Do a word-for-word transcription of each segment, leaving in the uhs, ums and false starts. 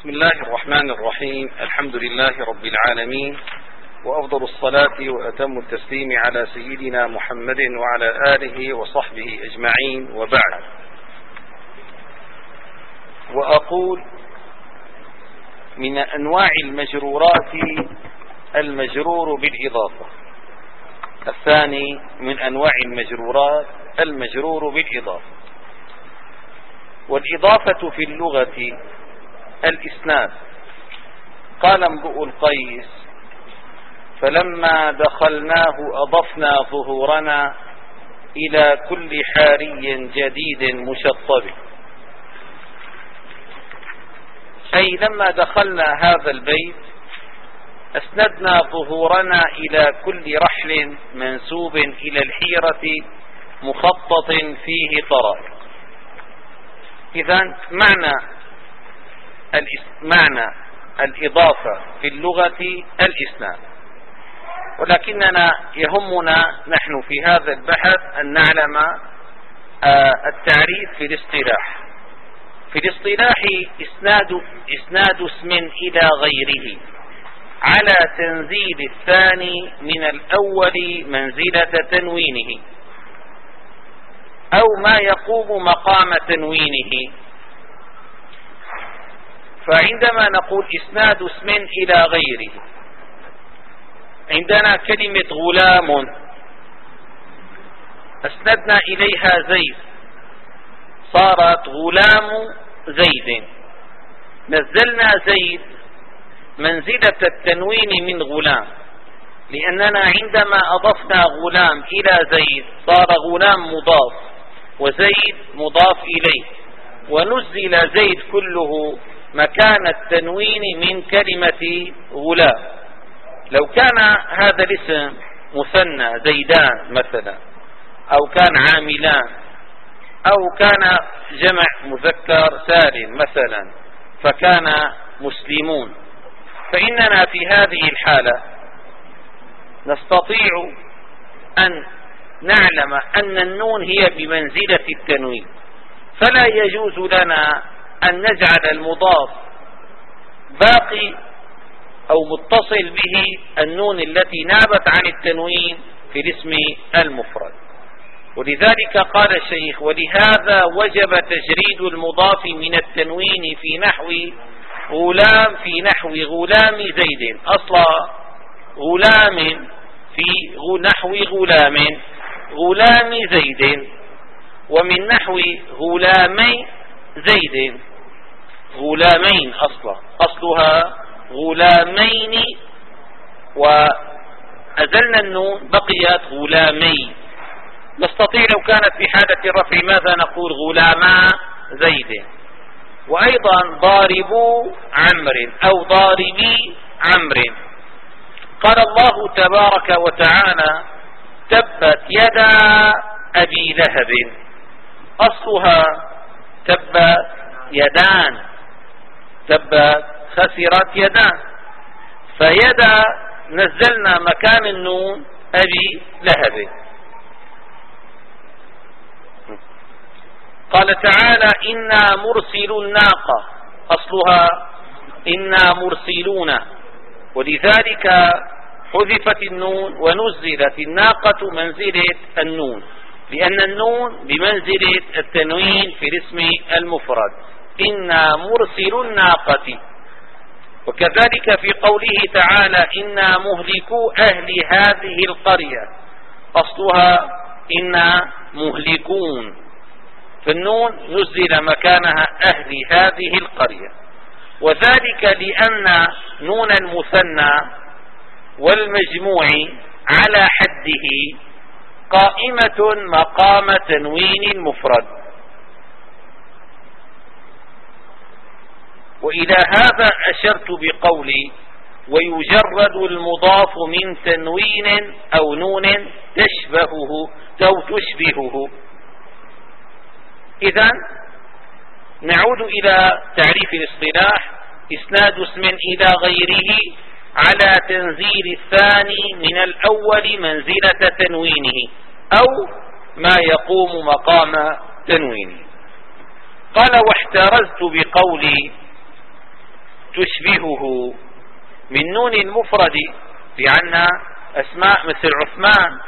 بسم الله الرحمن الرحيم. الحمد لله رب العالمين، وأفضل الصلاة وأتم التسليم على سيدنا محمد وعلى آله وصحبه أجمعين، وبعد. وأقول من أنواع المجرورات المجرور بالإضافة. الثاني من أنواع المجرورات المجرور بالإضافة. والإضافة في اللغة الإسناد. قال امرؤ القيس: فلما دخلناه أضفنا ظهورنا إلى كل حاري جديد مشطب. أي لما دخلنا هذا البيت أسندنا ظهورنا إلى كل رحل منسوب إلى الحيرة مخطط فيه طرائق. إذن معنى معنى الإضافة في اللغة الإسناد، ولكننا يهمنا نحن في هذا البحث أن نعلم التعريف في الاصطلاح. في الاصطلاح إسناد إسناد اسم إلى غيره على تنزيل الثاني من الأول منزلة تنوينه، أو ما يقوم مقام تنوينه. فعندما نقول إسناد اسم إلى غيره، عندنا كلمة غلام أسندنا إليها زيد، صارت غلام زيد. نزلنا زيد منزلة التنوين من غلام، لأننا عندما أضفنا غلام إلى زيد صار غلام مضاف وزيد مضاف إليه، ونزل زيد كله مكان التنوين من كلمة غلام. لو كان هذا الاسم مثنى زيدان مثلا، أو كان عاملان، أو كان جمع مذكر سالم مثلا، فكان مسلمون، فإننا في هذه الحالة نستطيع أن نعلم أن النون هي بمنزلة التنوين، فلا يجوز لنا أن نجعل المضاف باقي أو متصل به النون التي نابت عن التنوين في الاسم المفرد. ولذلك قال الشيخ: ولهذا وجب تجريد المضاف من التنوين في نحو غلام في نحو غلام زيد. أصل غلام في نحو غلام غلام زيد، ومن نحو غلامي زيد غلامين، أصلا أصلها غلامين، وأزلنا النون بقيت غلامي. نستطيع لو كانت في حالة الرفع ماذا نقول؟ غلاما زيد. وأيضا ضاربوا عمرو أو ضاربي عمرو. قال الله تبارك وتعالى: تبت يدا أبي لهب. أصلها تبت يدان، تبت خسرت يدان، فيدا نزلنا مكان النون أبي لهب. قال تعالى: إنا مرسل الناقة. أصلها إنا مرسلون، ولذلك حذفت النون ونزلت الناقة منزلة النون، لأن النون بمنزلة التنوين في الاسم المفرد. إنا مرسل الناقة. وكذلك في قوله تعالى: إنا مهلكو أهل هذه القرية. أصلها إنا مهلكون، فالنون نزل مكانها أهل هذه القرية. وذلك لأن نون المثنى والمجموع على حده قائمة مقام تنوين المفرد. وإلى هذا أشرت بقولي: ويجرد المضاف من تنوين أو نون تشبهه أو تشبهه. إذن نعود إلى تعريف الاصطلاح: إسناد اسم إلى غيره على تنزيل الثاني من الأول منزلة تنوينه، أو ما يقوم مقام تنوينه. قال: واحترزت بقولي تشبهه من نون المفرد، لأن أسماء مثل عثمان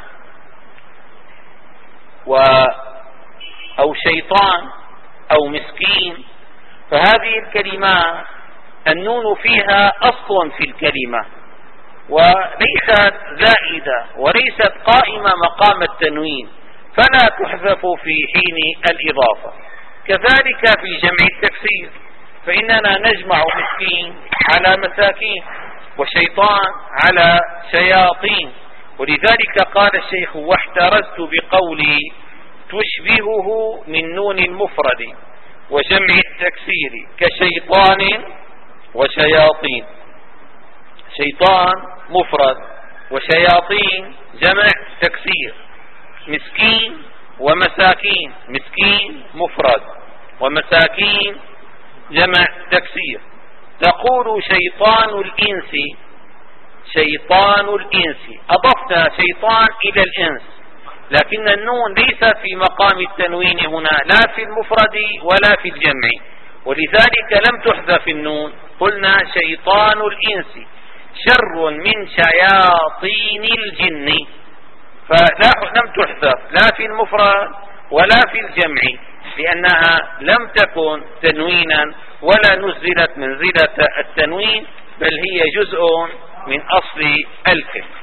و أو شيطان أو مسكين، فهذه الكلمات النون فيها أصل في الكلمة وليست زائدة وليست قائمة مقام التنوين، فلا تحذف في حين الإضافة. كذلك في جمع التكسير، فإننا نجمع مسكين على مساكين وشيطان على شياطين، ولذلك قال الشيخ: واحترزت بقولي تشبهه من نون المفرد وجمع التكسير كشيطان وشياطين. شيطان مفرد وشياطين جمع تكسير. مسكين ومساكين، مسكين مفرد ومساكين جمع تكسير. تقول شيطان الإنس، شيطان الإنس، أضفت شيطان إلى الإنس، لكن النون ليست في مقام التنوين هنا لا في المفرد ولا في الجمع، ولذلك لم تحذف النون. قلنا شيطان الإنس شر من شياطين الجن، فلم تحذف لا في المفرد ولا في الجمع، لأنها لم تكن تنوينا ولا نزلت منزلة التنوين، بل هي جزء من أصل الكلمة،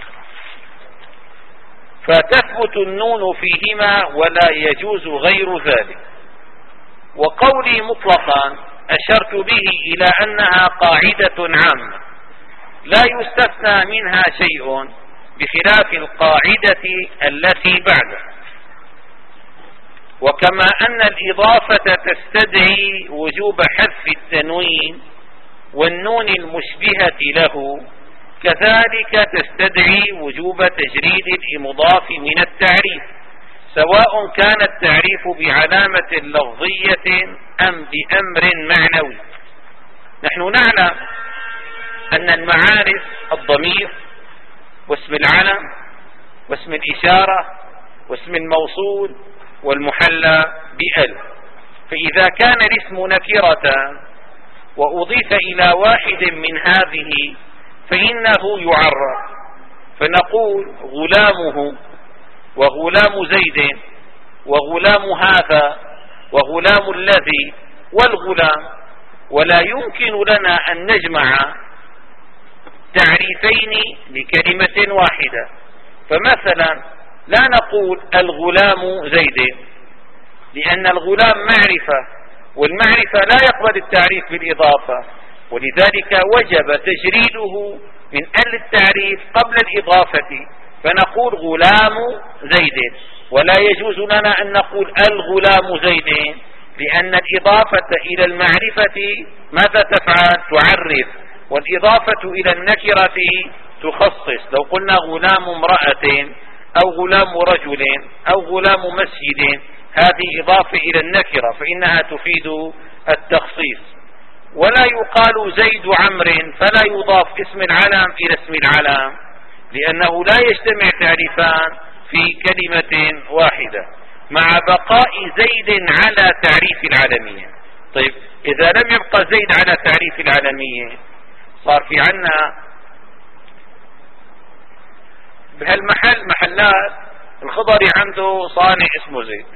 فتثبت النون فيهما ولا يجوز غير ذلك. وقولي مطلقا أشرت به إلى أنها قاعدة عامة لا يستثنى منها شيء بخلاف القاعدة التي بعده. وكما أن الإضافة تستدعي وجوب حذف التنوين والنون المشبهة له، كذلك تستدعي وجوب تجريد المضاف من التعريف، سواء كان التعريف بعلامة لفظية أم بأمر معنوي. نحن نعلم أن المعارف الضمير واسم العلم واسم الإشارة واسم الموصول والمحلى بأل، فإذا كان الاسم نكرة وأضيف إلى واحد من هذه فإنه يعرف، فنقول غلامه وغلام زيد وغلام هذا وغلام الذي والغلام، ولا يمكن لنا أن نجمع تعريفين لكلمة واحدة. فمثلا لا نقول الغلام زيد، لأن الغلام معرفة، والمعرفة لا يقبل التعريف بالإضافة، ولذلك وجب تجريده من ال التعريف قبل الإضافة، فنقول غلام زيد، ولا يجوز لنا أن نقول الغلام زيد، لأن الإضافة إلى المعرفة ماذا تفعل؟ تعرف، والإضافة إلى النكرة تخصص. لو قلنا غلام امرأة أو غلام رجل أو غلام مسجد، هذه إضافة إلى النكرة فإنها تفيد التخصيص. ولا يقال زيد عمرو فلا يضاف اسم العلم إلى اسم العلم، لأنه لا يجتمع تعريفان في كلمة واحدة، مع بقاء زيد على تعريف العالمية. طيب إذا لم يبقى زيد على تعريف العالمية، صار في عنا بهالمحل محلات الخضري عنده صانع اسمه زيد،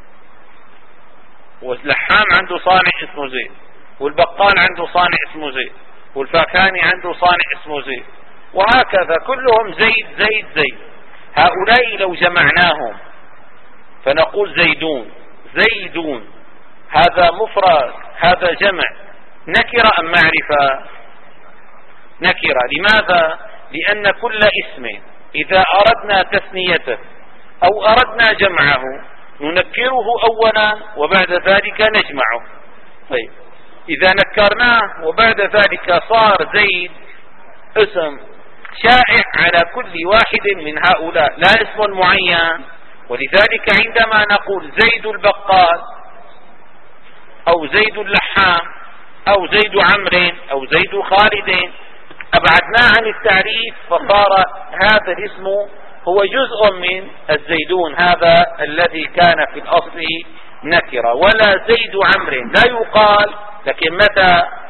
واللحام عنده صانع اسمه زيد، والبقال عنده صانع اسمه زيد، والفاكهاني عنده صانع اسمه زيد، وهكذا كلهم زيد زيد زيد. هؤلاء لو جمعناهم فنقول زيدون زيدون، هذا مفرد هذا جمع، نكرة أم معرفة؟ نكرة. لماذا؟ لأن كل اسم إذا أردنا تثنيته أو أردنا جمعه ننكره أولا وبعد ذلك نجمعه. طيب إذا نكرناه وبعد ذلك صار زيد اسم شائع على كل واحد من هؤلاء لا اسم معين، ولذلك عندما نقول زيد البقال أو زيد اللحام أو زيد عمرو أو زيد خالد أبعدناه عن التعريف، فصار هذا الاسم هو جزء من الزيدون، هذا الذي كان في الأصل نكرة. ولا زيد عمرو لا يقال، لكن متى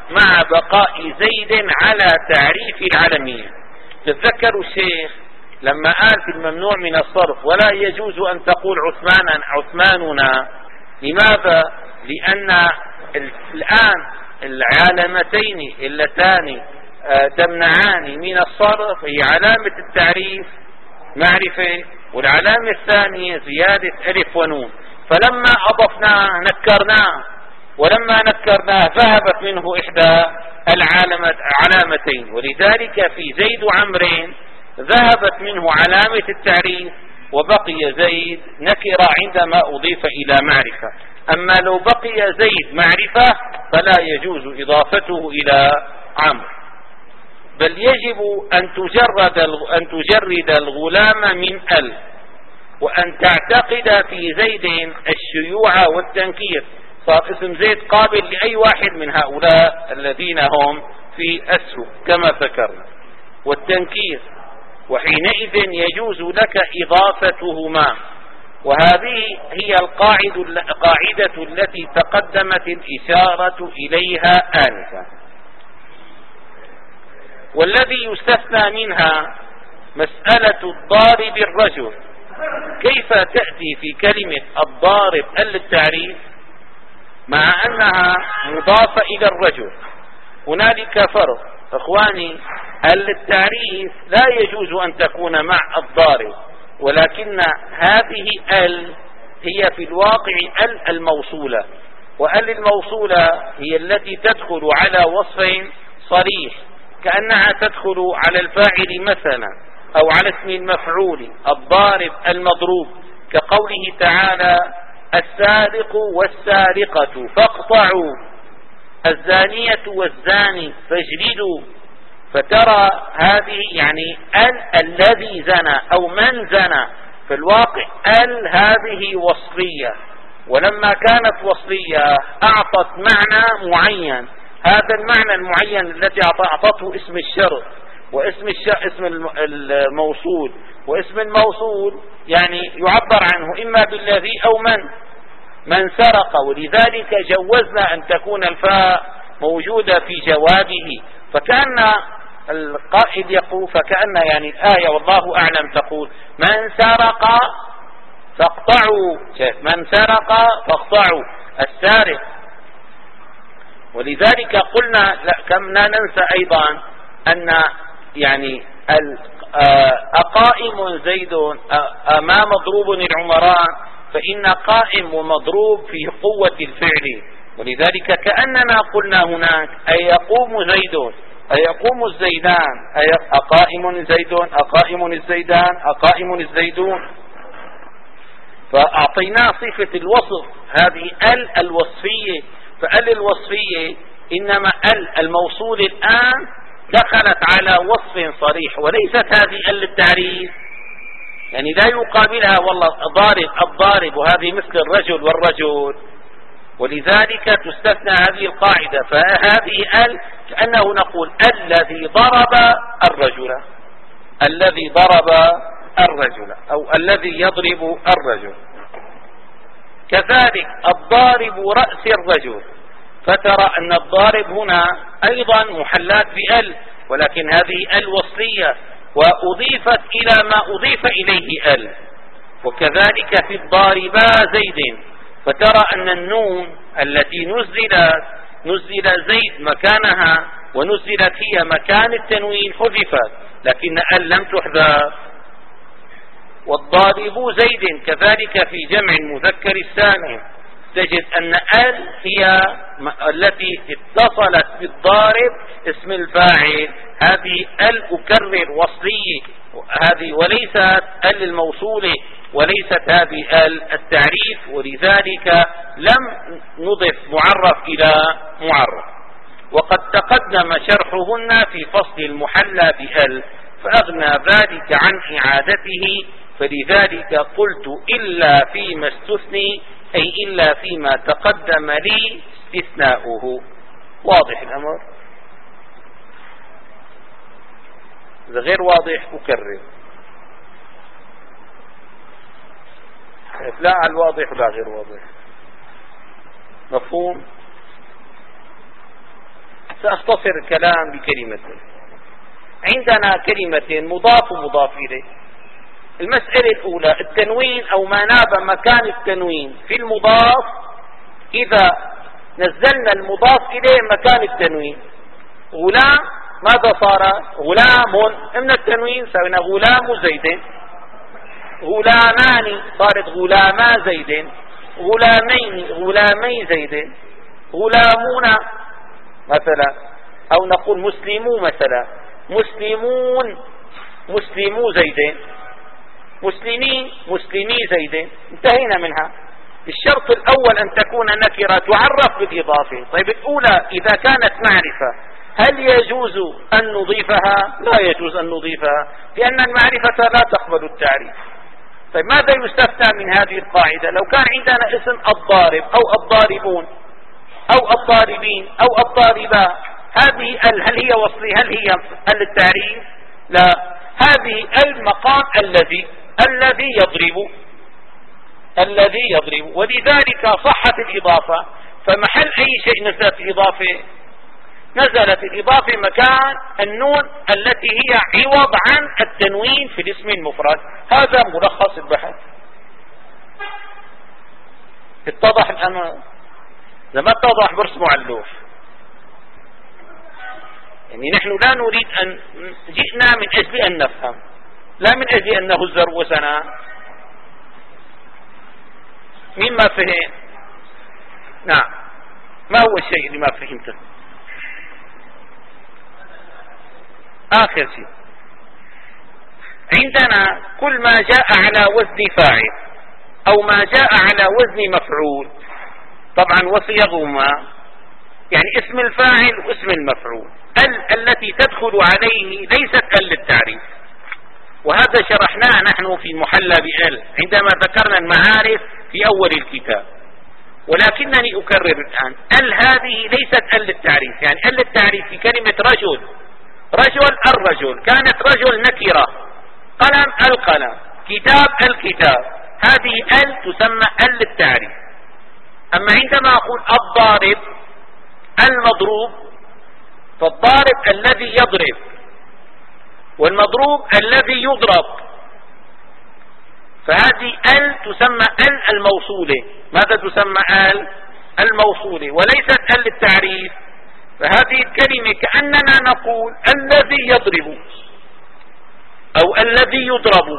مع بقاء زيد على تعريف العلمية. تتذكروا الشيخ لما قال في الممنوع من الصرف ولا يجوز أن تقول عثمان عثماننا. لماذا؟ لأن الآن العلامتين اللتان تمنعان من الصرف هي علامة التعريف معرفة، والعلامة الثانية زيادة ألف ونون، فلما أضفناه نكرناه، ولما نكرناه ذهبت منه إحدى العلامتين، ولذلك في زيد وعمر ذهبت منه علامة التعريف وبقي زيد نكرة عندما أضيف إلى معرفة. أما لو بقي زيد معرفة فلا يجوز إضافته إلى عمرو، بل يجب أن تجرد أن تجرد الغلام من ال، وأن تعتقد في زيد الشيوع والتنكير، صار اسم زيد قابل لأي واحد من هؤلاء الذين هم في أسه كما ذكرنا، والتنكير، وحينئذ يجوز لك إضافتهما. وهذه هي القاعدة القاعدة التي تقدمت الإشارة إليها آنفا. والذي يستثنى منها مسألة الضارب الرجل. كيف تأتي في كلمة الضارب للتعريف مع أنها مضافة إلى الرجل؟ هنالك فرق إخواني. التعريف لا يجوز أن تكون مع الضارب، ولكن هذه ال هي في الواقع ال الموصولة، وال الموصولة هي التي تدخل على وصف صريح، كأنها تدخل على الفاعل مثلا أو على اسم المفعول الضارب المضروب، كقوله تعالى السارق والسارقة فاقطعوا، الزانية والزاني فاجلدوا. فترى هذه يعني ال الذي زنى أو من زنى، في الواقع ال هذه وصفية، ولما كانت وصفية أعطت معنى معين، هذا المعنى المعين الذي أعطته اسم الشرط واسم اسم الموصول، واسم الموصول يعني يعبر عنه إما بالذي أو من من سرق، ولذلك جوزنا أن تكون الفاء موجودة في جوابه. فكأن القائد يقول، فكأن يعني الآية والله أعلم تقول من سرق فاقطعوا، من سرق فاقطعوا السارق. ولذلك قلنا لا كمنا ننسى أيضا أن يعني أقائم زيد أما مضروب العمران، فإن قائم ومضروب فيه قوة الفعل، ولذلك كأننا قلنا هناك أي يقوم زيد أي يقوم الزيدان أي أقائم زيد أقائم الزيدان أقائم الزيدون، فأعطيناه صفة الوصف هذه ال الوصفية. فال الوصفية إنما ال الموصول الآن دخلت على وصف صريح، وليست هذه ال التعريف، يعني لا يقابلها والله ضارب الضارب، وهذه مثل الرجل والرجل، ولذلك تستثنى هذه القاعدة. فهذه ال كأنه نقول الذي ضرب الرجل، الذي ضرب الرجل أو الذي يضرب الرجل. كذلك الضارب رأس الرجل، فترى أن الضارب هنا أيضا محلات بأل، ولكن هذه ال وصلية وأضيفت إلى ما أضيف إليه ال. وكذلك في الضاربا زيد، فترى أن النون التي نزلت نزل زيد مكانها ونزلت هي مكان التنوين حذفت، لكن ال لم تحذف. والضارب زيد كذلك في جمع المذكر السالم تجد أن ال هي التي اتصلت بالضارب اسم الفاعل، هذه ال أكرر وصلية هذه، وليست ال الموصولة، وليست هذه ال التعريف، ولذلك لم نضف معرف إلى معرف. وقد تقدم شرحهن في فصل المحلى بال، فأغنى ذلك عن إعادته، فلذلك قلت إلا فيما استثني، أي إلا فيما تقدم لي استثناؤه. واضح الأمر؟ إذا غير واضح أكرر، لا على الواضح ولا غير واضح. مفهوم؟ سأختصر الكلام بكلمة. عندنا كلمتين مضاف ومضاف إليه. المسألة الأولى التنوين أو ما ناب مكان التنوين في المضاف، إذا نزلنا المضاف إليه مكان التنوين غلام ماذا صار؟ غلام من التنوين سوينا غلام زيد، غلامان صارت غلاما زيد، غلامين غلامي زيد، غلامون مثلا، أو نقول مسلمو مثلا، مسلمون مسلمو زيد، مسلمين مسلمي زيد، انتهينا منها. الشرط الأول أن تكون نكرة تعرف بالإضافة. طيب الأولى إذا كانت معرفة هل يجوز أن نضيفها؟ لا يجوز أن نضيفها، لأن المعرفة لا تقبل التعريف. طيب ماذا يستثنى من هذه القاعدة؟ لو كان عندنا اسم الضارب أو الضاربون أو الضاربين أو الضاربا، هذه ال هل هي وصلي؟ هل هي ال التعريف؟ لا، هذه المقام الذي الذي يضرب الذي يضرب ولذلك صحت الإضافة. فمحل أي شيء نزلت الإضافة؟ نزلت الإضافة مكان النون التي هي عوض عن التنوين في الاسم المفرد. هذا ملخص البحث. اتضح الآن؟ لما اتضح برسمه على اللوح. يعني نحن لا نريد أن جئنا من أجل أن نفهم، لا من أجل أن نهز رؤوسنا. مما فهم؟ نعم، ما هو الشيء اللي ما فهمته؟ آخر شيء عندنا كل ما جاء على وزن فاعل أو ما جاء على وزن مفعول، طبعا وصيغهما يعني اسم الفاعل واسم المفعول، ال التي تدخل عليه ليست ال للتعريف، وهذا شرحناه نحن في محلى بال عندما ذكرنا المعارف في أول الكتاب. ولكنني أكرر الآن، ال هذه ليست ال للتعريف. يعني ال للتعريف في كلمة رجل، رجل الرجل، كانت رجل نكرة، قلم القلم، كتاب الكتاب، هذه ال تسمى ال للتعريف. أما عندما أقول الضارب المضروب، فالضارب الذي يضرب والمضروب الذي يضرب، فهذه ال تسمى ال الموصولة. ماذا تسمى ال الموصولة وليست ال للتعريف. فهذه الكلمة كأننا نقول الذي يضرب أو الذي يضرب،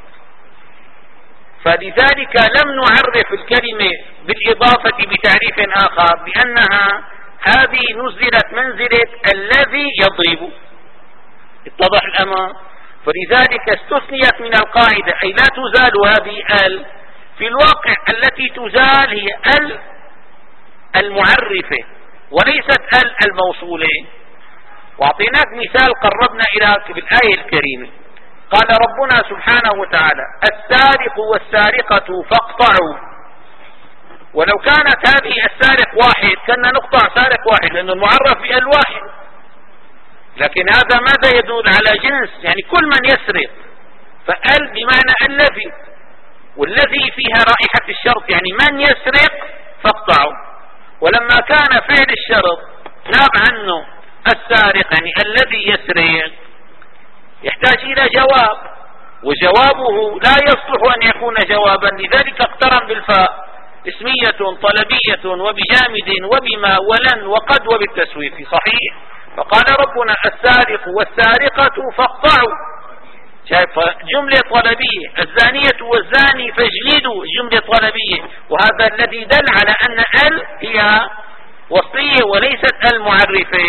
فلذلك لم نعرف الكلمة بالإضافة بتعريف آخر، لأنها هذه نزلت منزلة الذي يضرب. اتضح الأمر؟ فلذلك استثنيت من القاعدة، أي لا تزال هذه ال. في الواقع التي تزال هي ال المعرفة وليست ال الموصولة. واعطيناك مثال قربنا إلى بالآية الكريمة، قال ربنا سبحانه وتعالى السارق والسارقة فاقطعوا. ولو كانت هذه السارق واحد كنا نقطع سارق واحد لأنه المعرف بال واحد، لكن هذا ماذا يدل على جنس، يعني كل من يسرق، فال بمعنى الذي، والذي فيها رائحة الشرط، يعني من يسرق فاقطعوا. ولما كان فعل الشرط ناب عنه السارق، يعني الذي يسرق، يحتاج إلى جواب، وجوابه لا يصلح أن يكون جوابا، لذلك اقترن بالفاء، اسمية طلبية وبجامد وبما ولن وقد وبالتسويف. صحيح. فقال ربنا السارق والسارقة فاقطعوا، شايف جملة طلبية، الزانية والزاني فاجلدوا جملة طلبية، وهذا الذي دل على أن ال هي وصية وليست المعرفة.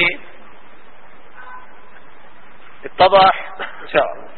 اتضح إن شاء الله.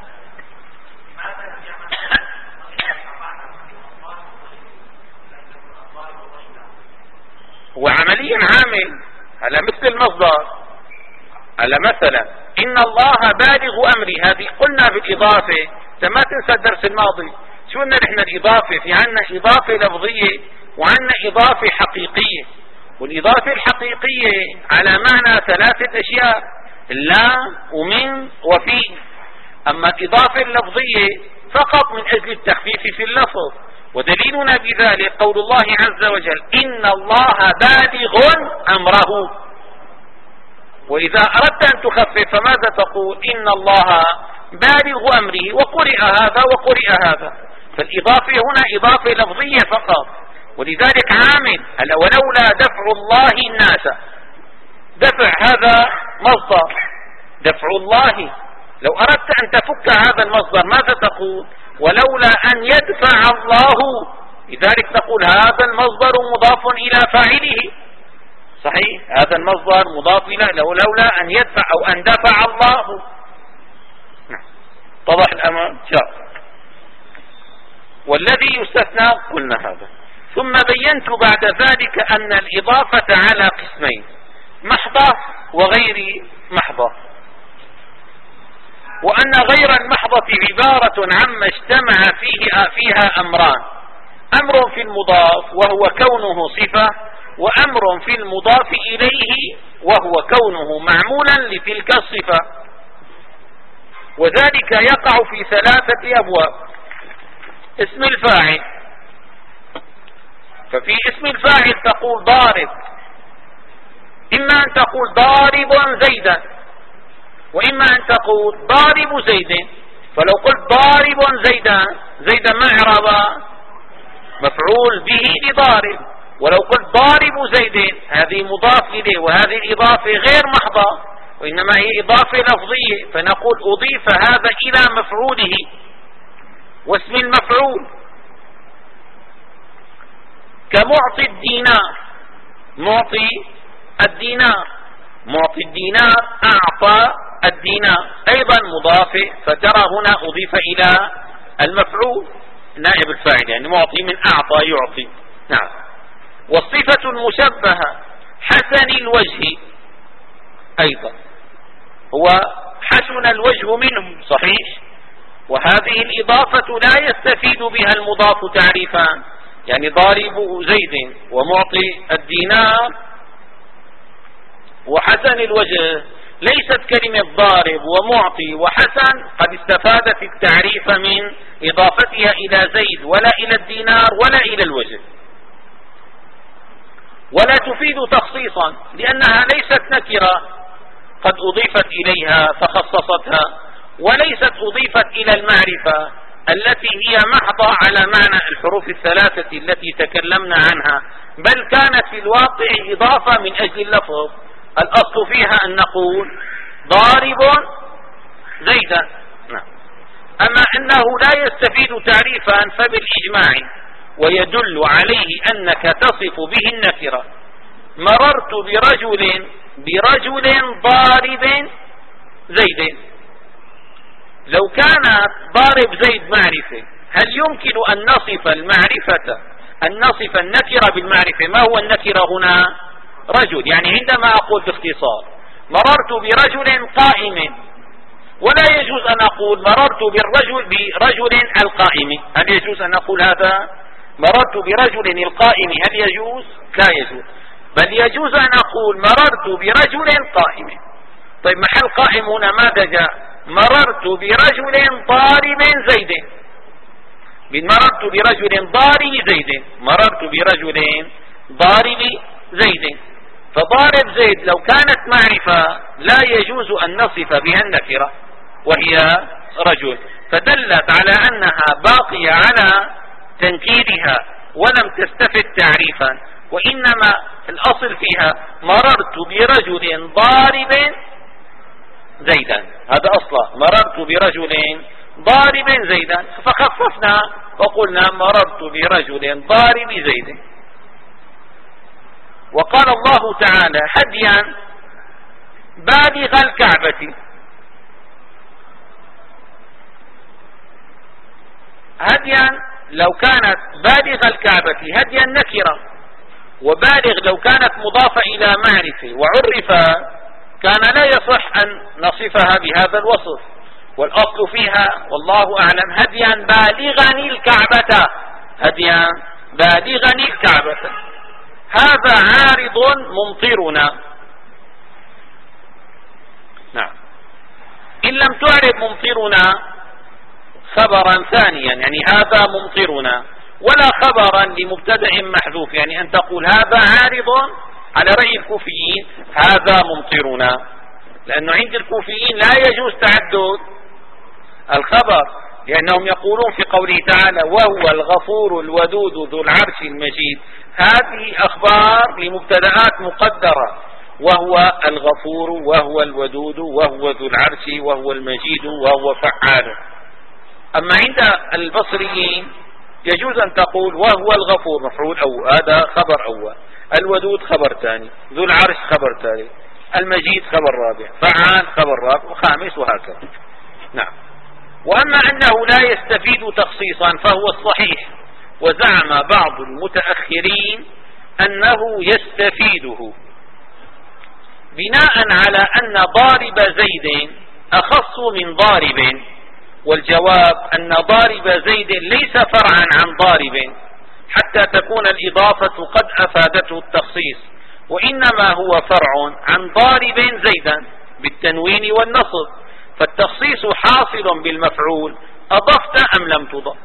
وعمليا عامل على مثل المصدر، على مثلا إن الله بالغ أمري، هذه قلنا بالإضافة، ما تنسى الدرس الماضي شو قلنا نحن الإضافة، في عنا إضافة لفظية وعنا إضافة حقيقية. والإضافة الحقيقية على معنى ثلاثة أشياء، لا ومن وفي. أما الإضافة اللفظية فقط من أجل التخفيف في اللفظ، ودليلنا بذلك قول الله عز وجل إن الله بالغ أمره. وإذا أردت أن تخفف فماذا تقول؟ إن الله بالغ أمره، وقرئ هذا وقرئ هذا. فالإضافة هنا إضافة لفظية فقط، ولذلك عامل ولولا دفع الله الناس. دفع هذا مصدر، دفع الله. لو أردت أن تفك هذا المصدر ماذا تقول؟ ولولا أن يدفع الله. لذلك تقول هذا المصدر مضاف إلى فاعله، صحيح؟ هذا المصدر مضاف إلى لولا أن يدفع أو أن دفع الله. اتضح الأمر؟ شاء. والذي يستثنى قلنا هذا. ثم بينت بعد ذلك أن الإضافة على قسمين: محضة وغير محضة، وأن غير المحضة عبارة عما اجتمع فيه فيها أمران: أمر في المضاف وهو كونه صفة، وأمر في المضاف إليه وهو كونه معمولا لتلك الصفة. وذلك يقع في ثلاثة أبواب: اسم الفاعل، ففي اسم الفاعل تقول ضارب، إما أن تقول ضارب زيدا، وإما أن تقول ضارب زيد. فلو قلت ضارب زيدا، زيدا ما إعرابه؟ مفعول به لضارب. ولو قلت ضارب زيد هذه مضاف إليه، وهذه الإضافة غير محضة وإنما هي إضافة لفظية، فنقول أضيف هذا إلى مفعوله واسم المفعول. كمعطي الدينار، معطي الدينار، معطي الدينار أعطى الدينار، أيضا مضافة، فترى هنا أضيف إلى المفعول نائب الفاعل، يعني معطي من أعطى يعطي. نعم. والصفة المشبهة حسن الوجه، أيضا هو حسن الوجه منه، صحيح؟ وهذه الإضافة لا يستفيد بها المضاف تعريفان، يعني ضارب زيد ومعطي الدينار وحسن الوجه. ليست كلمة ضارب ومعطي وحسن قد استفادت التعريف من إضافتها إلى زيد ولا إلى الدينار ولا إلى الوجه، ولا تفيد تخصيصا لأنها ليست نكرة قد أضيفت إليها فخصصتها، وليست أضيفت إلى المعرفة التي هي محضة على معنى الحروف الثلاثة التي تكلمنا عنها، بل كانت في الواقع إضافة من أجل اللفظ. الأصل فيها أن نقول ضارب زيدا. أما أنه لا يستفيد تعريفا فبالإجماع، ويدل عليه أنك تصف به النكرة. مررت برجل برجل ضارب زيد. لو كان ضارب زيد معرفة، هل يمكن أن نصف المعرفة أن نصف النكرة بالمعرفة؟ ما هو النكرة هنا؟ رجل. يعني عندما أقول باختصار مررت برجل قائم، ولا يجوز أن أقول مررت بالرجل برجل القائم. هل يجوز أن أقول هذا؟ مررت برجل القائم هل يجوز؟ لا يجوز. بل يجوز أن أقول مررت برجل قائم. طيب محل قائم هنا ماذا جاء؟ مررت برجل ضارب زيد. مررت برجل ضارب زيد، مررت برجل ضارب زيد. فضارب زيد لو كانت معرفة لا يجوز أن نصف بها النكرة وهي رجل، فدلت على أنها باقية على تنكيرها ولم تستفد تعريفا، وإنما الأصل فيها مررت برجل ضارب زيدا، هذا أصلا مررت برجل ضارب زيدا، فخففنا وقلنا مررت برجل ضارب زيد. وقال الله تعالى هديا بالغ الكعبة. هديا لو كانت بالغ الكعبة هديا نكرة، وبالغ لو كانت مضافة إلى معرفة وعرف كان لا يصح أن نصفها بهذا الوصف. والأصل فيها والله أعلم هديا بالغني الكعبة، هديا بالغني الكعبة. هذا عارض ممطرنا. نعم. إن لم تعرب ممطرنا خبرا ثانيا، يعني هذا ممطرنا، ولا خبرا لمبتدأ محذوف، يعني أن تقول هذا عارض على رأي الكوفيين هذا ممطرنا. لأنه عند الكوفيين لا يجوز تعدد الخبر، لأنهم يقولون في قوله تعالى وهو الغفور الودود ذو العرش المجيد، هذه أخبار لمبتدآت مقدرة، وهو الغفور وهو الودود وهو ذو العرش وهو المجيد وهو فعال. أما عند البصريين يجوز أن تقول وهو الغفور مفعول أول، هذا خبر أول، الودود خبر ثاني، ذو العرش خبر ثالث، المجيد خبر رابع، فعال خبر رابع وخامس وهكذا. نعم. وأما أنه لا يستفيد تخصيصا فهو الصحيح، وزعم بعض المتأخرين أنه يستفيده بناء على أن ضارب زيد أخص من ضارب، والجواب أن ضارب زيد ليس فرعا عن ضارب حتى تكون الإضافة قد أفادته التخصيص، وإنما هو فرع عن ضارب زيدا بالتنوين والنصب، فالتخصيص حاصل بالمفعول أضفت أم لم تضف.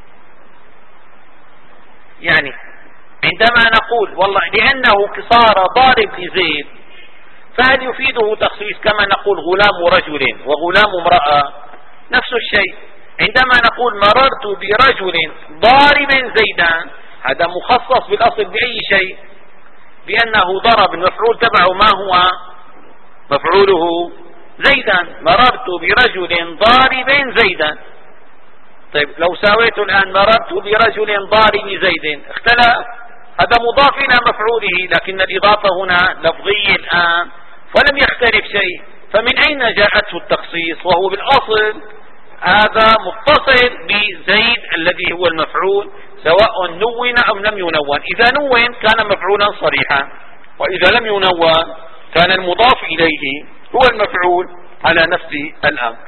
يعني عندما نقول والله لأنه صار ضارب لزيد فهل يفيده تخصيص كما نقول غلام رجل وغلام امرأة؟ نفس الشيء. عندما نقول مررت برجل ضارب زيدا هذا مخصص بالأصل بأي شيء؟ بأنه ضرب، المفعول تبعه ما هو؟ مفعوله زيدا، مررت برجل ضارب زيدا. طيب لو ساويت الآن مررت برجل ضارب زيد اختلف، هذا مضاف إلى مفعوله، لكن الإضافة هنا لفظية الآن فلم يختلف شيء، فمن أين جاءته التخصيص؟ وهو بالأصل هذا متصل بزيد الذي هو المفعول سواء نون أو لم ينون. إذا نون كان مفعولا صريحا، وإذا لم ينون كان المضاف إليه هو المفعول على نفس الأمر.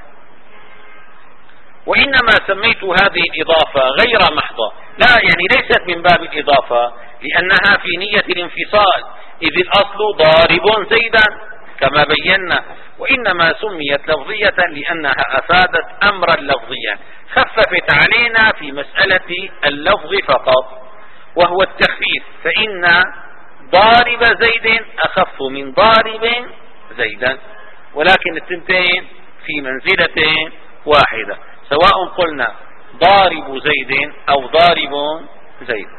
وإنما سميت هذه الإضافة غير محضة، لا يعني ليست من باب الإضافة لأنها في نية الانفصال، إذ الأصل ضارب زيدا كما بينا، وإنما سميت لفظية لأنها أفادت أمرا لفظيا خففت علينا في مسألة اللفظ فقط وهو التخفيف، فإن ضارب زيد أخف من ضارب زيدا، ولكن الثنتين في منزلة واحدة سواء قلنا ضارب زيد أو ضارب زيد.